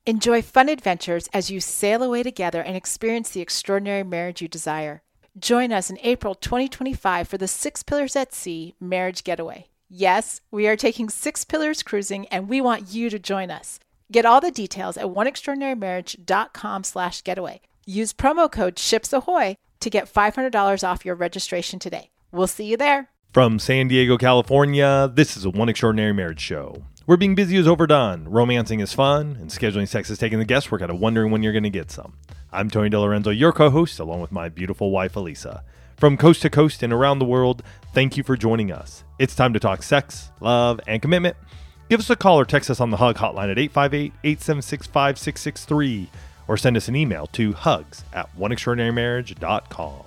Enjoy fun adventures as you sail away together and experience the extraordinary marriage you desire. Join us in April 2025 for the Six Pillars at Sea Marriage Getaway. Yes, we are taking 6 Pillars cruising, and we want you to join us. Get all the details at oneextraordinarymarriage.com/getaway. Use promo code SHIPSAHOY to get $500 off your registration today. We'll see you there. From San Diego, California, this is a One Extraordinary Marriage show. Where being busy is overdone, romancing is fun, and scheduling sex is taking the guesswork out of wondering when you're going to get some. I'm Tony DeLorenzo, your co-host, along with my beautiful wife, Elisa. From coast to coast and around the world, thank you for joining us. It's time to talk sex, love, and commitment. Give us a call or text us on the HUG hotline at 858-876-5663, or send us an email to hugs@oneextraordinarymarriage.com.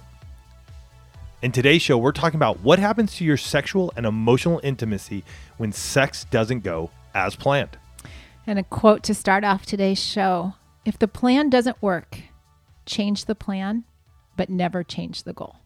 In today's show, we're talking about what happens to your sexual and emotional intimacy when sex doesn't go as planned. And a quote to start off today's show: if the plan doesn't work, change the plan, but never change the goal.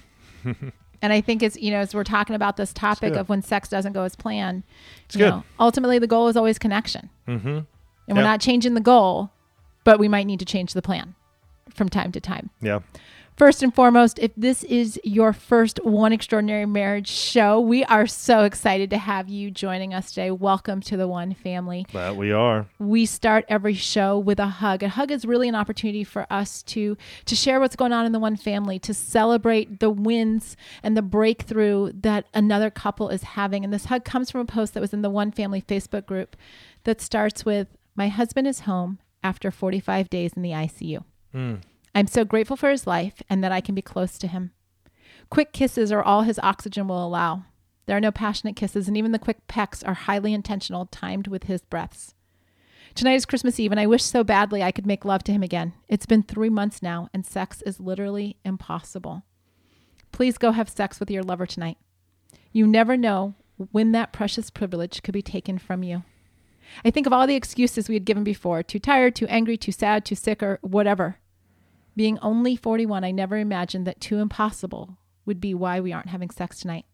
And I think it's, as we're talking about this topic of when sex doesn't go as planned, ultimately the goal is always connection. Mm-hmm. And we're not changing the goal, but we might need to change the plan from time to time. Yeah. First and foremost, if this is your first One Extraordinary Marriage show, we are so excited to have you joining us today. Welcome to the One family. That we are. We start every show with a hug. A hug is really an opportunity for us to share what's going on in the One family, to celebrate the wins and the breakthrough that another couple is having. And this hug comes from a post that was in the One Family Facebook group that starts with, "My husband is home after 45 days in the ICU. I'm so grateful for his life and that I can be close to him. Quick kisses are all his oxygen will allow. There are no passionate kisses, and even the quick pecks are highly intentional, timed with his breaths. Tonight is Christmas Eve, and I wish so badly I could make love to him again. It's been 3 months now, and sex is literally impossible. Please go have sex with your lover tonight. You never know when that precious privilege could be taken from you." I think of all the excuses we had given before: too tired, too angry, too sad, too sick, or whatever. Being only 41, I never imagined that too impossible would be why we aren't having sex tonight.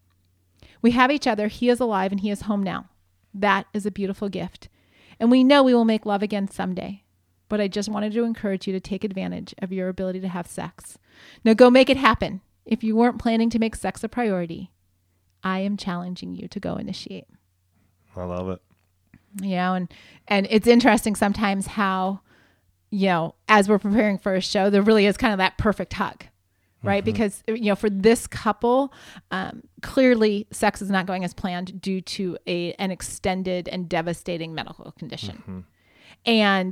We have each other. He is alive and he is home now. That is a beautiful gift. And we know we will make love again someday. But I just wanted to encourage you to take advantage of your ability to have sex. Now go make it happen. If you weren't planning to make sex a priority, I am challenging you to go initiate. I love it. And it's interesting sometimes how, as we're preparing for a show, there really is kind of that perfect hug, right? Mm-hmm. Because, for this couple, clearly sex is not going as planned due to an extended and devastating medical condition. Mm-hmm. And,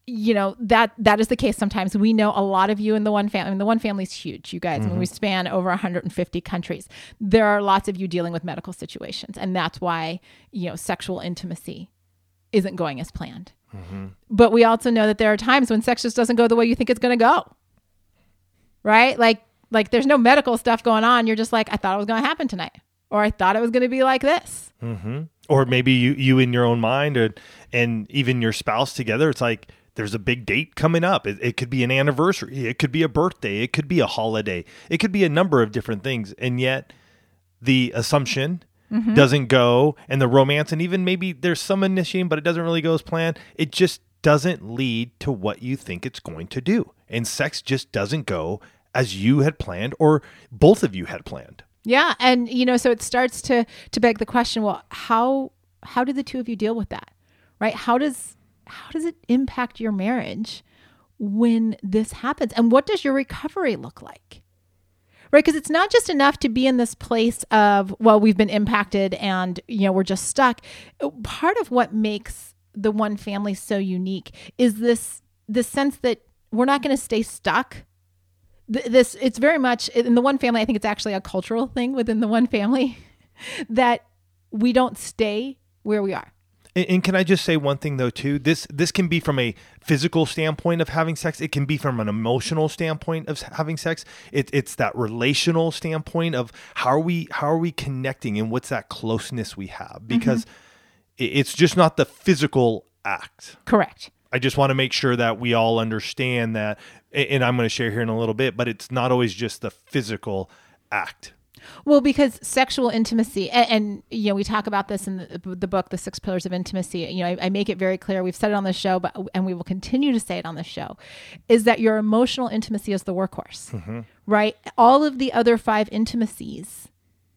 that is the case sometimes. We know a lot of you in the One family. I mean, the One family is huge, you guys. Mm-hmm. I mean, we span over 150 countries. There are lots of you dealing with medical situations. And that's why, sexual intimacy isn't going as planned. Mm-hmm. But we also know that there are times when sex just doesn't go the way you think it's going to go. Right? Like there's no medical stuff going on. You're just like, I thought it was going to happen tonight. Or I thought it was going to be like this. Mm-hmm. Or maybe you in your own mind and even your spouse together, it's like there's a big date coming up. It could be an anniversary. It could be a birthday. It could be a holiday. It could be a number of different things. And yet the assumption doesn't go, and the romance, and even maybe there's some initiating, but it doesn't really go as planned. It just doesn't lead to what you think it's going to do. And sex just doesn't go as you had planned, or both of you had planned. Yeah. And, so it starts to beg the question, well, how do the two of you deal with that? Right? How does it impact your marriage when this happens? And what does your recovery look like? Right? Because it's not just enough to be in this place of, well, we've been impacted and, we're just stuck. Part of what makes the One family so unique is this sense that we're not going to stay stuck. It's very much in the One family. I think it's actually a cultural thing within the One family that we don't stay where we are. And can I just say one thing though too? This can be from a physical standpoint of having sex. It can be from an emotional standpoint of having sex. It's that relational standpoint of how are we connecting and what's that closeness we have? Because it's just not the physical act. Correct. I just want to make sure that we all understand that, and I'm going to share here in a little bit, but it's not always just the physical act. Well, because sexual intimacy, and you know, we talk about this in the book, The 6 Pillars of Intimacy. You know, I make it very clear. We've said it on the show, and we will continue to say it on the show, is that your emotional intimacy is the workhorse, right? All of the other 5 intimacies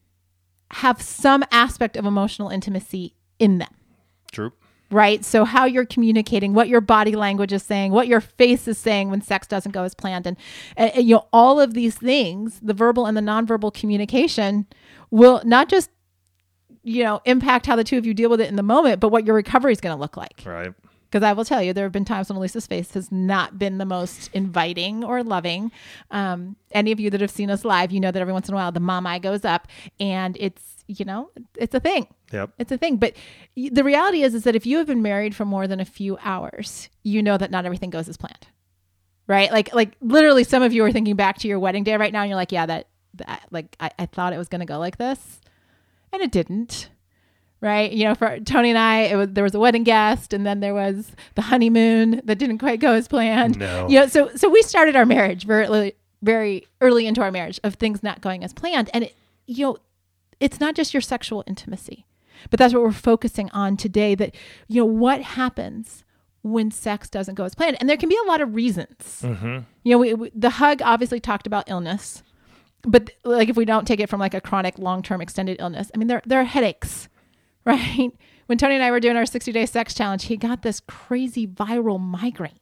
have some aspect of emotional intimacy in them. True. Right? So how you're communicating, what your body language is saying, what your face is saying when sex doesn't go as planned. And you know, all of these things, the verbal and the nonverbal communication will not just, you know, impact how the two of you deal with it in the moment, but what your recovery is going to look like. Right. Because I will tell you, there have been times when Elisa's face has not been the most inviting or loving. Any of you that have seen us live, you know that every once in a while the mom eye goes up, and it's, you know, it's a thing. Yep. It's a thing. But the reality is that if you have been married for more than a few hours, you know that not everything goes as planned, right? Like literally some of you are thinking back to your wedding day right now, and you're like, yeah, that like I thought it was going to go like this, and it didn't. Right. You know, for Tony and I, there was a wedding guest, and then there was the honeymoon that didn't quite go as planned. No. You know, so we started our marriage very early into our marriage of things not going as planned. And, you know, it's not just your sexual intimacy, but that's what we're focusing on today, that, you know, what happens when sex doesn't go as planned. And there can be a lot of reasons. You know, the hug obviously talked about illness, but like if we don't take it from like a chronic, long-term extended illness, I mean, there are headaches. Right? When Tony and I were doing our 60-day sex challenge, he got this crazy viral migraine.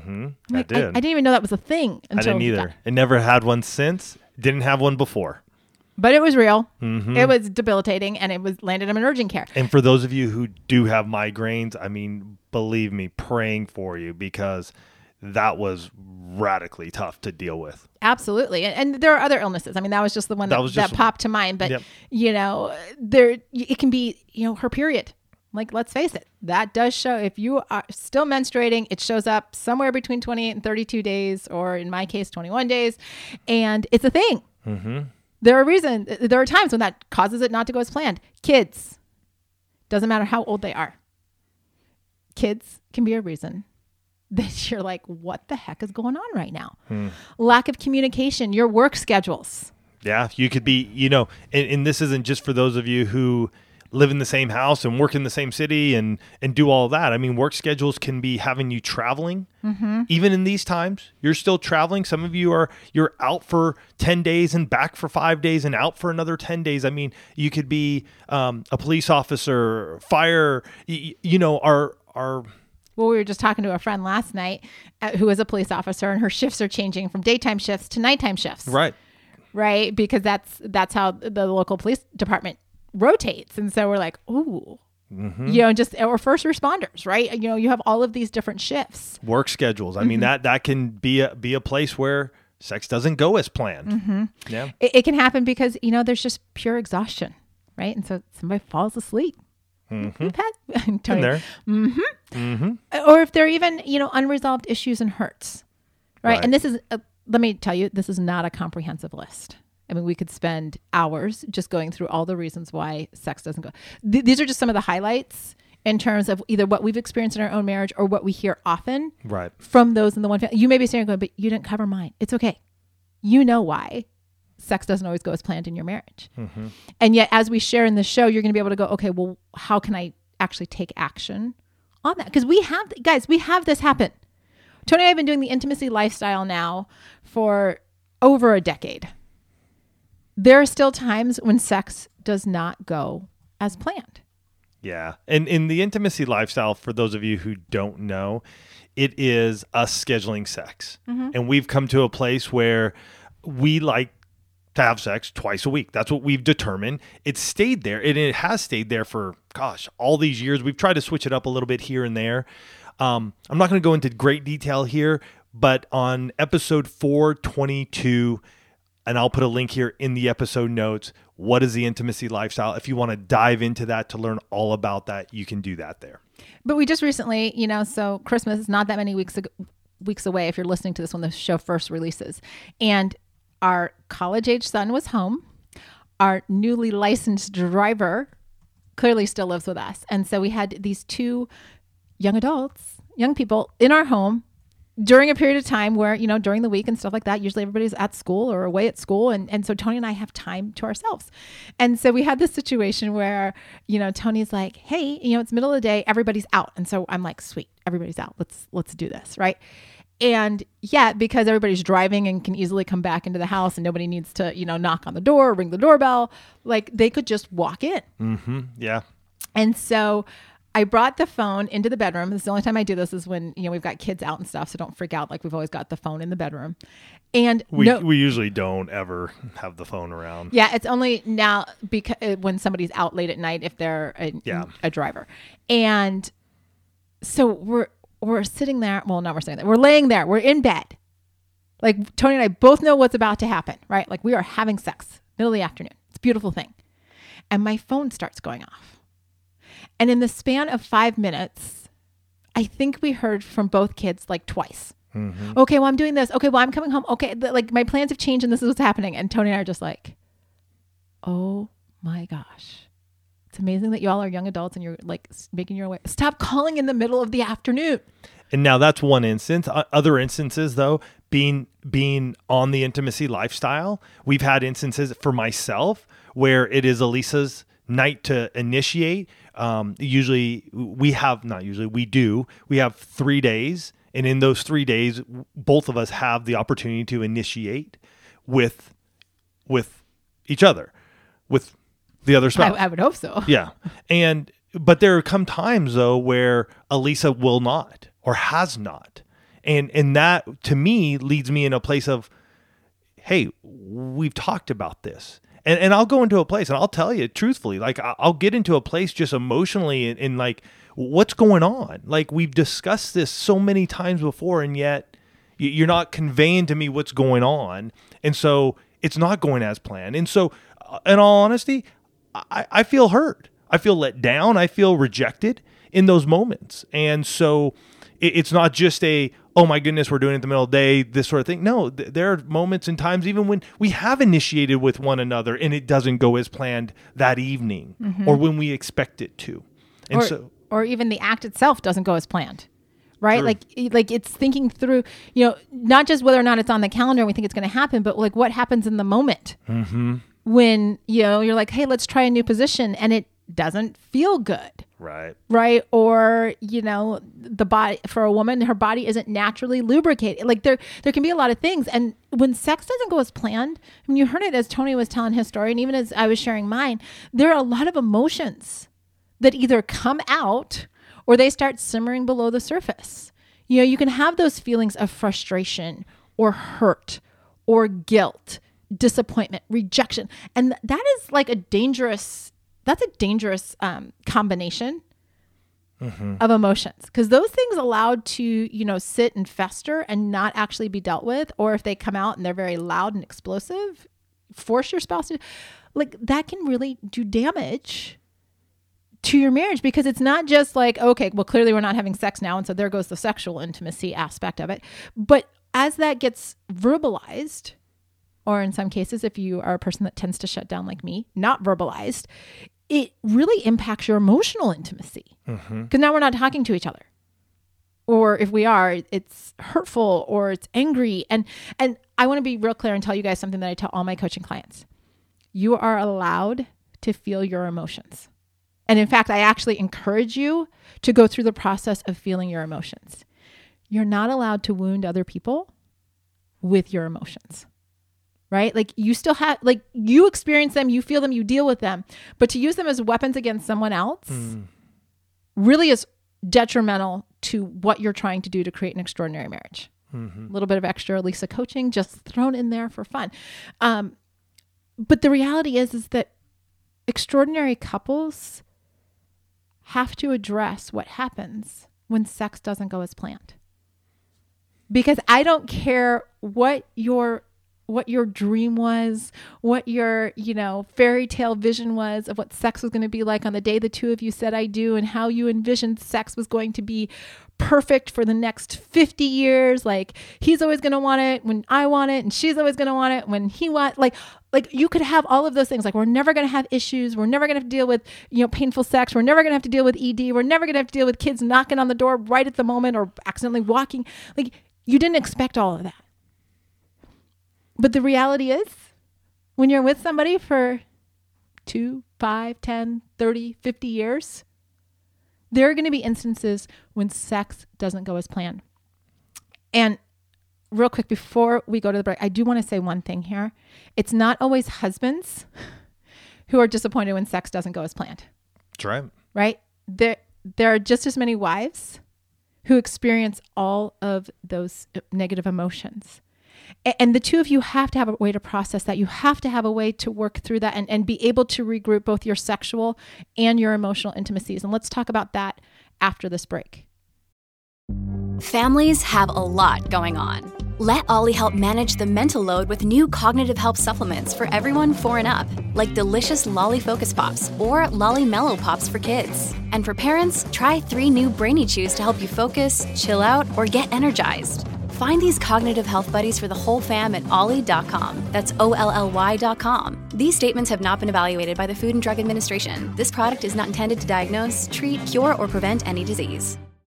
I did. I didn't even know that was a thing until I didn't either. I never had one since. Didn't have one before. But it was real. It was debilitating, and it was landed him in urgent care. And for those of you who do have migraines, I mean, believe me, praying for you, because that was radically tough to deal with. Absolutely. And there are other illnesses. I mean, that was just the one that popped to mind. But, you know, it can be, you know, her period. Like, let's face it, that does show. If you are still menstruating, it shows up somewhere between 28 and 32 days, or in my case, 21 days. And it's a thing. There are times when that causes it not to go as planned. Kids, doesn't matter how old they are. Kids can be a reason that you're like, what the heck is going on right now? Lack of communication, your work schedules. Yeah, you could be, you know, and this isn't just for those of you who live in the same house and work in the same city and do all of that. I mean, work schedules can be having you traveling. Even in these times, you're still traveling. Some of you you're out for 10 days and back for 5 days and out for another 10 days. I mean, you could be a police officer, fire, you know, Well, we were just talking to a friend last night who is a police officer, and her shifts are changing from daytime shifts to nighttime shifts. Right. Because that's how the local police department rotates. And so we're like, ooh, you know, or first responders, right? You know, you have all of these different shifts. Work schedules. I mean, that can be a place where sex doesn't go as planned. Yeah. It can happen because, you know, there's just pure exhaustion, right? And so somebody falls asleep. Tony. There. Or if there are even, you know, unresolved issues and hurts, right? And this is, let me tell you, this is not a comprehensive list. I mean, we could spend hours just going through all the reasons why sex doesn't go. These are just some of the highlights in terms of either what we've experienced in our own marriage or what we hear often from those in the one family. You may be saying, but you didn't cover mine. It's okay. You know why sex doesn't always go as planned in your marriage. And yet, as we share in the show, you're going to be able to go, okay, well, how can I actually take action on that? Because we have this happen. Tony and I have been doing the intimacy lifestyle now for over a decade. There are still times when sex does not go as planned. Yeah. And in the intimacy lifestyle, for those of you who don't know, it is us scheduling sex. And we've come to a place where we like to have sex twice a week. That's what we've determined. It's stayed there, and it has stayed there for, all these years. We've tried to switch it up a little bit here and there. I'm not going to go into great detail here, but on episode 422, and I'll put a link here in the episode notes, what is the intimacy lifestyle? If you want to dive into that to learn all about that, you can do that there. But we just recently, you know, so Christmas is not that many weeks away if you're listening to this when the show first releases. And our college-age son was home. Our newly licensed driver clearly still lives with us. And so we had these two young people in our home during a period of time where, during the week and stuff like that, usually everybody's at school or away at school. And so Tony and I have time to ourselves. And so we had this situation where, Tony's like, hey, it's middle of the day, everybody's out. And so I'm like, sweet, everybody's out. Let's do this. Right. And yet, because everybody's driving and can easily come back into the house and nobody needs to, knock on the door, or ring the doorbell, like they could just walk in. Mm-hmm. Yeah. And so I brought the phone into the bedroom. This is the only time I do this is when, we've got kids out and stuff. So don't freak out. Like we've always got the phone in the bedroom. And we usually don't ever have the phone around. Yeah. It's only now because when somebody's out late at night, if they're a driver. And so we're sitting there. Well, no, we're sitting there. We're laying there. We're in bed. Like Tony and I both know what's about to happen, right? Like we are having sex middle of the afternoon. It's a beautiful thing. And my phone starts going off. And in the span of 5 minutes, I think we heard from both kids like twice. Mm-hmm. Okay, well, I'm doing this. Okay, well, I'm coming home. Okay, like my plans have changed and this is what's happening. And Tony and I are just like, oh my gosh. It's amazing that y'all are young adults and you're like making your way. Stop calling in the middle of the afternoon. And now that's one instance. Other instances, though, being on the intimacy lifestyle, we've had instances for myself where it is Elisa's night to initiate. We have 3 days. And in those 3 days, both of us have the opportunity to initiate with each other, with the other spouse. I would hope so. Yeah. But there come times though where Elisa will not or has not. And that to me leads me in a place of, hey, we've talked about this. And I'll go into a place and I'll tell you truthfully, like I'll get into a place just emotionally and like, what's going on? Like we've discussed this so many times before, and yet you're not conveying to me what's going on. And so it's not going as planned. And so in all honesty, I feel hurt. I feel let down. I feel rejected in those moments. And so it's not just oh my goodness, we're doing it in the middle of the day, this sort of thing. No, there are moments and times even when we have initiated with one another and it doesn't go as planned that evening, mm-hmm. or when we expect it to. And or even the act itself doesn't go as planned, right? Sure. Like it's thinking through, not just whether or not it's on the calendar and we think it's going to happen, but like what happens in the moment, mm-hmm. when, you're like, hey, let's try a new position and it doesn't feel good. Right. Or, the body for a woman, her body isn't naturally lubricated. Like there can be a lot of things. And when sex doesn't go as planned, you heard it as Tony was telling his story. And even as I was sharing mine, there are a lot of emotions that either come out or they start simmering below the surface. You can have those feelings of frustration or hurt or guilt, disappointment, rejection. And that is like a dangerous combination, mm-hmm. of emotions, because those things allowed to, sit and fester and not actually be dealt with. Or if they come out and they're very loud and explosive, force your spouse to, like, that can really do damage to your marriage, because it's not just like, okay, well, clearly we're not having sex now. And so there goes the sexual intimacy aspect of it. But as that gets verbalized, or in some cases, if you are a person that tends to shut down like me, not verbalized, it really impacts your emotional intimacy, because now we're not talking to each other. Or if we are, it's hurtful or it's angry. And I want to be real clear and tell you guys something that I tell all my coaching clients. You are allowed to feel your emotions. And in fact, I actually encourage you to go through the process of feeling your emotions. You're not allowed to wound other people with your emotions. Right? Like you still have, like you experience them, you feel them, you deal with them, but to use them as weapons against someone else really is detrimental to what you're trying to do to create an extraordinary marriage. Mm-hmm. A little bit of extra Lisa coaching just thrown in there for fun. But the reality is that extraordinary couples have to address what happens when sex doesn't go as planned. Because I don't care what your dream was, what your, fairy tale vision was of what sex was going to be like on the day the two of you said I do, and how you envisioned sex was going to be perfect for the next 50 years. Like he's always going to want it when I want it, and she's always going to want it when he wants, like you could have all of those things. Like we're never going to have issues. We're never going to have to deal with, painful sex. We're never going to have to deal with ED. We're never going to have to deal with kids knocking on the door right at the moment or accidentally walking. Like You didn't expect all of that. But the reality is, when you're with somebody for 2, 5, 10, 30, 50 years, there are going to be instances when sex doesn't go as planned. And real quick, before we go to the break, I do want to say one thing here. It's not always husbands who are disappointed when sex doesn't go as planned. That's right. Right? There are just as many wives who experience all of those negative emotions. And the two of you have to have a way to process that. You have to have a way to work through that and be able to regroup both your sexual and your emotional intimacies. And let's talk about that after this break. Families have a lot going on. Let Ollie help manage the mental load with new cognitive help supplements for everyone 4 and up, like delicious Lolly Focus Pops or Lolly Mellow Pops for kids. And for parents, try 3 new Brainy Chews to help you focus, chill out, or get energized. Find these cognitive health buddies for the whole fam at ollie.com. That's OLLY.com. These statements have not been evaluated by the Food and Drug Administration. This product is not intended to diagnose, treat, cure, or prevent any disease.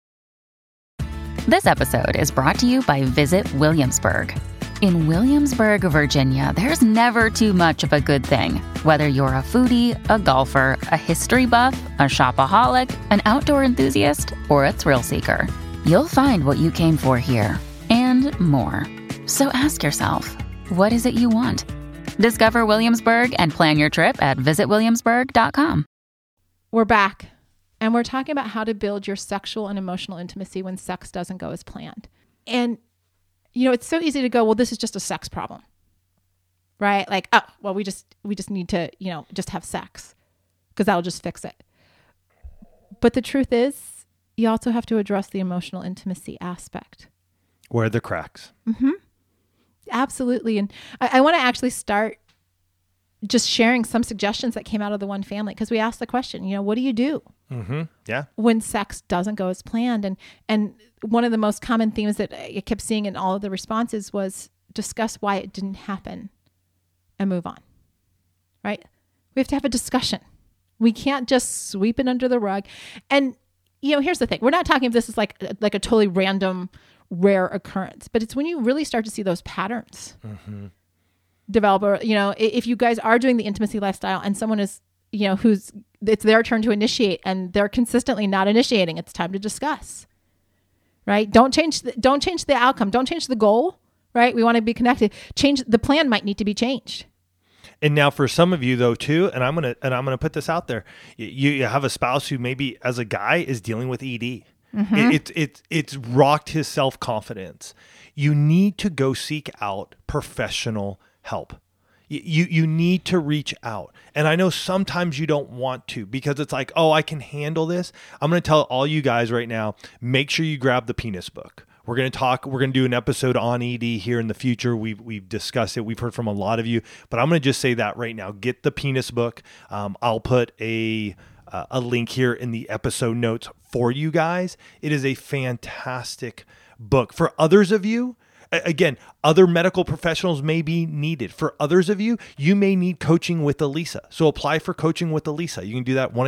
This episode is brought to you by Visit Williamsburg. In Williamsburg, Virginia, there's never too much of a good thing. Whether you're a foodie, a golfer, a history buff, a shopaholic, an outdoor enthusiast, or a thrill seeker, you'll find what you came for here and more. So ask yourself, what is it you want? Discover Williamsburg and plan your trip at visitwilliamsburg.com. We're back. And we're talking about how to build your sexual and emotional intimacy when sex doesn't go as planned. And, it's so easy to go, well, this is just a sex problem, right? Like, oh, well, we just need to, just have sex because that'll just fix it. But the truth is, you also have to address the emotional intimacy aspect. Where are the cracks? Mm-hmm. Absolutely. And I want to actually start just sharing some suggestions that came out of the One Family, because we asked the question, what do you do when sex doesn't go as planned? And one of the most common themes that I kept seeing in all of the responses was discuss why it didn't happen and move on, right? We have to have a discussion. We can't just sweep it under the rug. And, here's the thing. We're not talking if this is like a totally random, rare occurrence, but it's when you really start to see those patterns. Mm-hmm. Developer, if you guys are doing the intimacy lifestyle and someone is, it's their turn to initiate and they're consistently not initiating, it's time to discuss, right? Don't change the outcome. Don't change the goal, right? We want to be connected. The plan might need to be changed. And now for some of you though too, and I'm going to put this out there. You have a spouse who maybe as a guy is dealing with ED. Mm-hmm. It's rocked his self-confidence. You need to go seek out professional help. You need to reach out. And I know sometimes you don't want to because it's like, oh, I can handle this. I'm going to tell all you guys right now, make sure you grab the Penis Book. We're going to do an episode on ED here in the future. We've discussed it. We've heard from a lot of you, but I'm going to just say that right now. Get the Penis Book. I'll put a link here in the episode notes for you guys. It is a fantastic book. For others of you, again, other medical professionals may be needed. For others of you, you may need coaching with Elisa. So apply for coaching with Elisa. You can do that at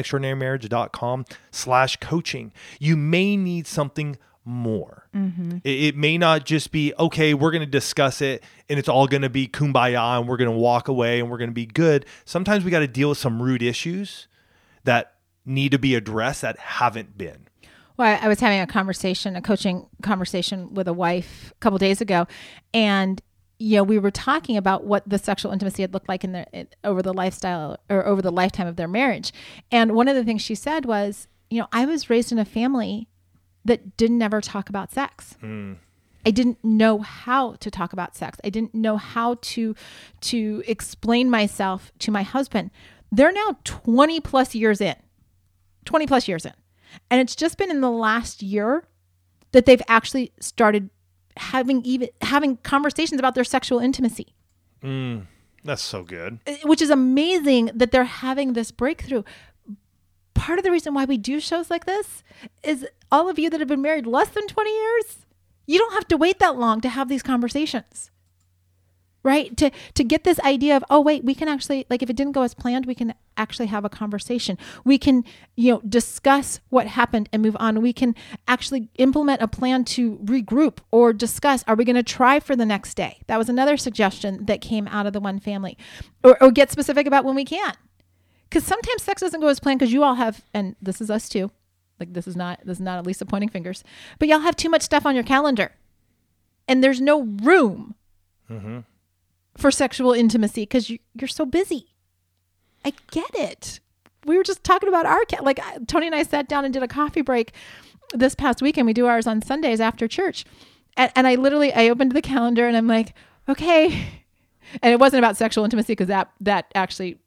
oneextraordinarymarriage.com/coaching. You may need something more. Mm-hmm. It may not just be, okay, we're going to discuss it and it's all going to be kumbaya and we're going to walk away and we're going to be good. Sometimes we got to deal with some root issues that need to be addressed that haven't been. Well, I was having a coaching conversation with a wife a couple days ago, and we were talking about what the sexual intimacy had looked like over the lifestyle or over the lifetime of their marriage. And one of the things she said was, I was raised in a family that didn't ever talk about sex. Mm. I didn't know how to talk about sex. I didn't know how to explain myself to my husband. They're now 20 plus years in. And it's just been in the last year that they've actually started having conversations about their sexual intimacy. That's so good. Which is amazing that they're having this breakthrough. Part of the reason why we do shows like this is all of you that have been married less than 20 years, you don't have to wait that long to have these conversations. right? To get this idea of, oh, wait, we can actually, like, if it didn't go as planned, we can actually have a conversation. We can, discuss what happened and move on. We can actually implement a plan to regroup or discuss, are we going to try for the next day? That was another suggestion that came out of the one family. Or get specific about when we can't. Because sometimes sex doesn't go as planned because you all have, and this is us too, like this is not Elisa pointing fingers, but y'all have too much stuff on your calendar. And there's no room for sexual intimacy because you're so busy. I get it. We were just talking about Tony and I sat down and did a coffee break this past weekend. We do ours on Sundays after church. And I opened the calendar and I'm like, okay. And it wasn't about sexual intimacy because that actually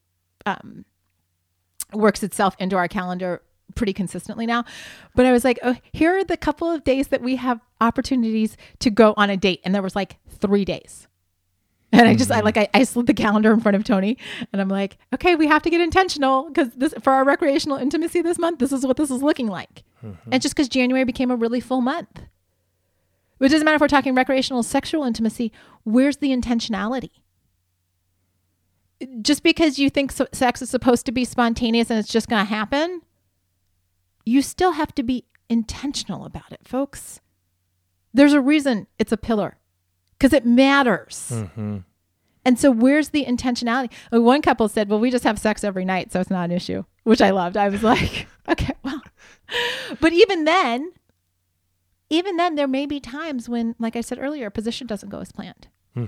works itself into our calendar pretty consistently now. But I was like, oh, here are the couple of days that we have opportunities to go on a date. And there was like 3 days. And I slid the calendar in front of Tony and I'm like, okay, we have to get intentional because for our recreational intimacy this month, this is what this is looking like. And just because January became a really full month. It doesn't matter if we're talking recreational sexual intimacy, where's the intentionality? Just because you think sex is supposed to be spontaneous and it's just going to happen, you still have to be intentional about it, folks. There's a reason it's a pillar because it matters. And so where's the intentionality? One couple said, well, we just have sex every night, so it's not an issue, which I loved. I was like, okay, well, but even then there may be times when, like I said earlier, a position doesn't go as planned.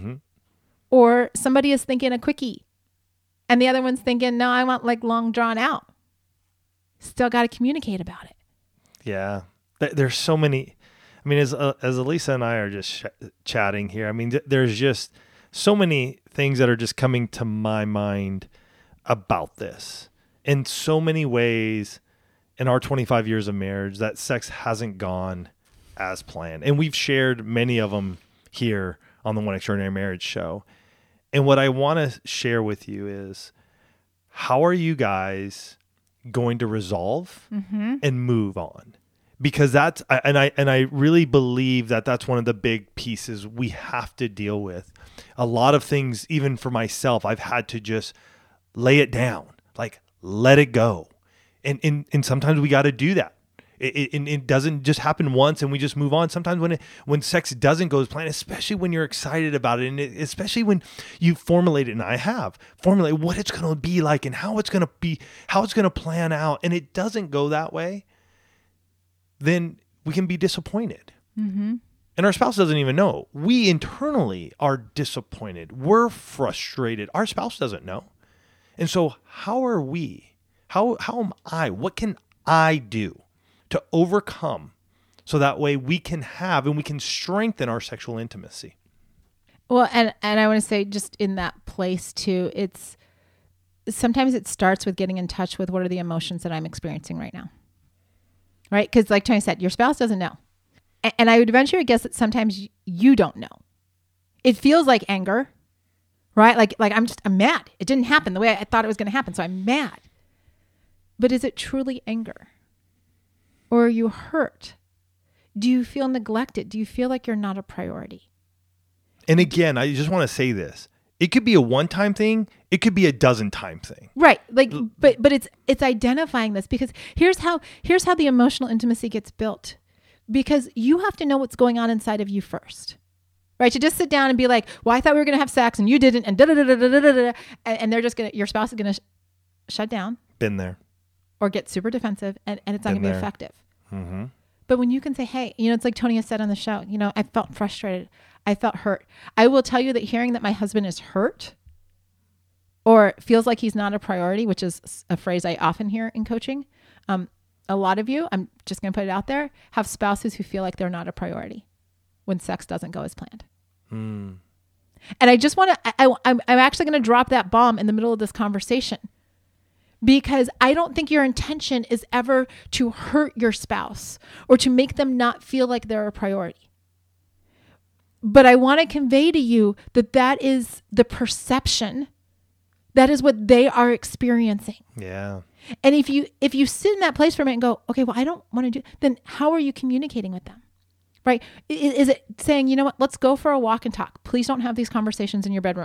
Or somebody is thinking a quickie and the other one's thinking, no, I want like long drawn out. Still got to communicate about it. Yeah. There's so many. I mean, as Elisa and I are just chatting here, I mean, there's just so many things that are just coming to my mind about this. In so many ways, in our 25 years of marriage, that sex hasn't gone as planned. And we've shared many of them here on the One Extraordinary Marriage show. And what I want to share with you is, how are you guys going to resolve and move on? Because I really believe that that's one of the big pieces we have to deal with. A lot of things, even for myself, I've had to just lay it down, like let it go. And sometimes we got to do that. It doesn't just happen once and we just move on. Sometimes when sex doesn't go as planned, especially when you're excited about it, and especially when you formulate it, and I have formulated what it's going to be like and how it's going to plan out, and it doesn't go that way, then we can be disappointed. And our spouse doesn't even know. We internally are disappointed. We're frustrated. Our spouse doesn't know. And so how are we? How am I? What can I do to overcome so that way we can have and we can strengthen our sexual intimacy? Well, and I want to say, just in that place too, sometimes it starts with getting in touch with what are the emotions that I'm experiencing right now. Right? Because like Tony said, your spouse doesn't know. And I would venture to guess that sometimes you don't know. It feels like anger, right? Like I'm mad. It didn't happen the way I thought it was going to happen, so I'm mad. But is it truly anger? Or are you hurt? Do you feel neglected? Do you feel like you're not a priority? And again, I just want to say this. It could be a one-time thing. It could be a dozen-time thing. Right. Like, but it's identifying this, because here's how the emotional intimacy gets built. Because you have to know what's going on inside of you first. Right? To just sit down and be like, well, I thought we were going to have sex and you didn't, and and they're just your spouse is going to shut down. Been there. Or get super defensive, and it's not going to be effective. But when you can say, hey, it's like Tony has said on the show, I felt frustrated. I felt hurt. I will tell you that hearing that my husband is hurt or feels like he's not a priority, which is a phrase I often hear in coaching. A lot of you, I'm just going to put it out there, have spouses who feel like they're not a priority when sex doesn't go as planned. And I just want to, I'm actually going to drop that bomb in the middle of this conversation, because I don't think your intention is ever to hurt your spouse or to make them not feel like they're a priority. But I want to convey to you that is the perception. That is what they are experiencing. Yeah. And if you sit in that place for a minute and go, okay, well, I don't want to do, then how are you communicating with them? right? Is it saying, you know what, let's go for a walk and talk. Please don't have these conversations in your bedroom.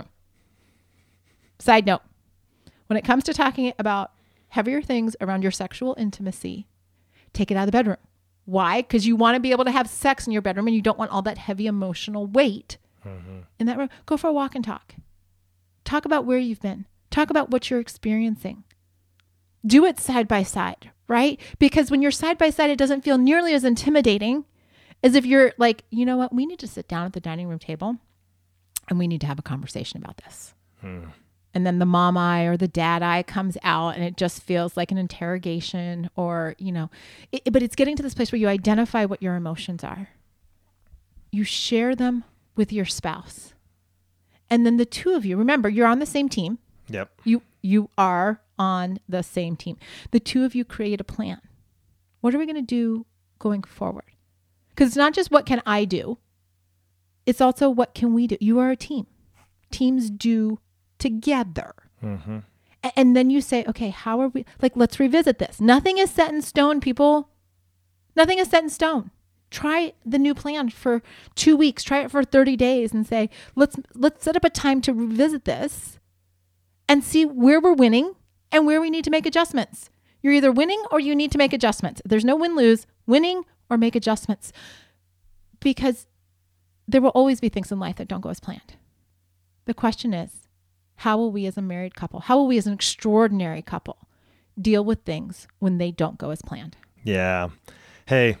Side note, when it comes to talking about heavier things around your sexual intimacy, take it out of the bedroom. Why? Because you want to be able to have sex in your bedroom and you don't want all that heavy emotional weight in that room. Go for a walk and talk. Talk about where you've been. Talk about what you're experiencing. Do it side by side, right? Because when you're side by side, it doesn't feel nearly as intimidating as if you're like, you know what, we need to sit down at the dining room table and we need to have a conversation about this. And then the mom eye or the dad eye comes out and it just feels like an interrogation or, you know, but it's getting to this place where you identify what your emotions are. You share them with your spouse. And then the two of you, remember, you're on the same team. Yep. You are on the same team. The two of you create a plan. What are we going to do going forward? Because it's not just what can I do. It's also what can we do? You are a team. Teams do together. And then you say, okay, how are we, like, let's revisit this. Nothing is set in stone, people. Nothing is set in stone. Try the new plan for 2 weeks. Try it for 30 days and say, let's set up a time to revisit this and see where we're winning and where we need to make adjustments. You're either winning or you need to make adjustments. There's no win-lose, winning or make adjustments, because there will always be things in life that don't go as planned. The question is, how will we as a married couple, how will we as an extraordinary couple deal with things when they don't go as planned? Yeah. Hey,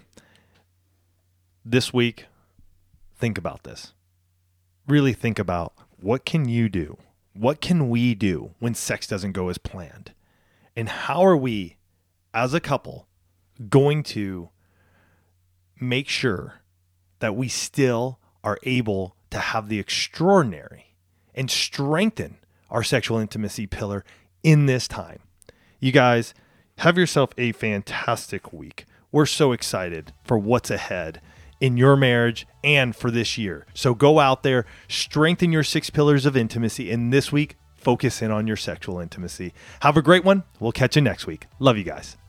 this week, think about this. Really think about, what can you do? What can we do when sex doesn't go as planned? And how are we, as a couple, going to make sure that we still are able to have the extraordinary and strengthen our sexual intimacy pillar in this time? You guys, have yourself a fantastic week. We're so excited for what's ahead in your marriage and for this year. So go out there, strengthen your 6 pillars of intimacy, and this week, focus in on your sexual intimacy. Have a great one. We'll catch you next week. Love you guys.